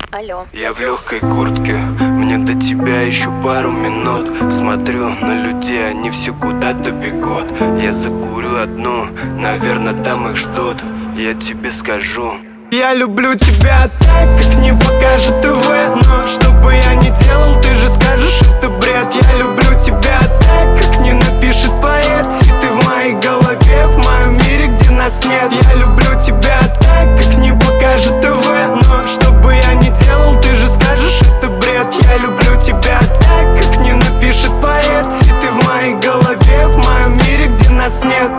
Алло. Я в легкой куртке, мне до тебя еще пару минут. Смотрю на людей, они все куда-то бегут. Я закурю одну, наверное, там их ждут. Я тебе скажу: я люблю тебя так, как не покажет ТВ. Но что бы я ни делал, ты же скажешь, это бред. Я люблю тебя так, как не напишет поэт. И ты в моей голове, в моем мире, где нас нет. Я люблю тебя так, как не покажет ТВ. Но что бы я ни делал, ты же скажешь, это бред. Я люблю тебя так, как не напишет поэт. И ты в моей голове, в моем мире, где нас нет.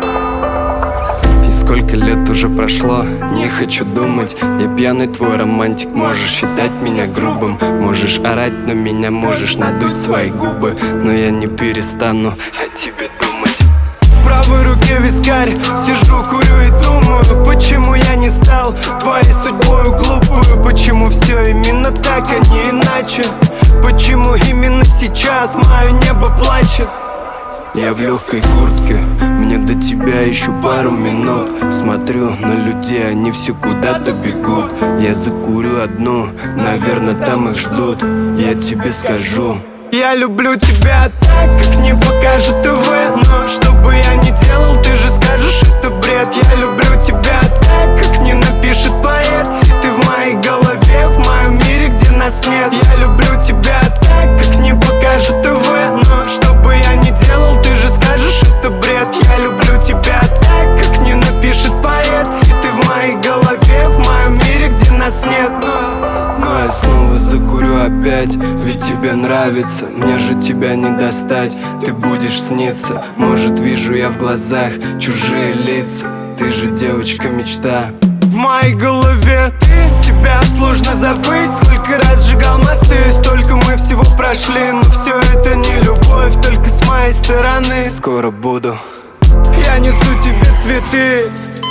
И сколько лет уже прошло, не хочу думать. Я пьяный твой романтик, можешь считать меня грубым. Можешь орать на меня, можешь надуть свои губы. Но я не перестану о тебе думать. В правой руке вискарь, сижу, курю и думаю, почему я не стал твоей судьбою глупую. Почему все именно так, а не иначе. Почему именно сейчас мое небо плачет. Я в легкой куртке, мне до тебя еще пару минут. Смотрю на людей, они все куда-то бегут. Я закурю одну, наверное, там их ждут. Я тебе скажу: я люблю тебя так, как не покажет ТВ. Но что бы я ни делал, ты же скажешь, это бред. Я люблю тебя так, как не напишет поэт. И ты в моей голове, в моем мире, где нас нет. Я люблю тебя так, как не покажет ТВ. Но что бы я ни делал, ты же скажешь, это бред. Я люблю тебя так, как не напишет поэт. И ты в моей голове, в моем мире, где нас нет. Но я снова закурю опять, ведь тебе нравится. Мне же тебя не достать, ты будешь сниться. Может, вижу я в глазах чужие лица. Ты же девочка-мечта. В моей голове ты, тебя сложно забыть. Сколько раз сжигал мосты, столько мы всего прошли. Но все это не любовь, только с моей стороны. Скоро буду, я несу тебе цветы.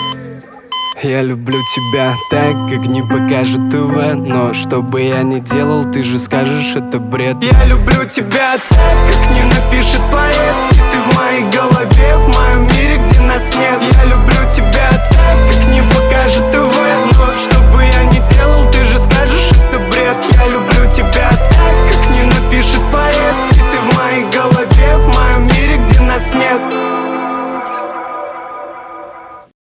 Я люблю тебя так, как не покажет ТВ. Но что бы я ни делал, ты же скажешь, это бред. Я люблю тебя так, как не напишет поэт. И ты в моей голове.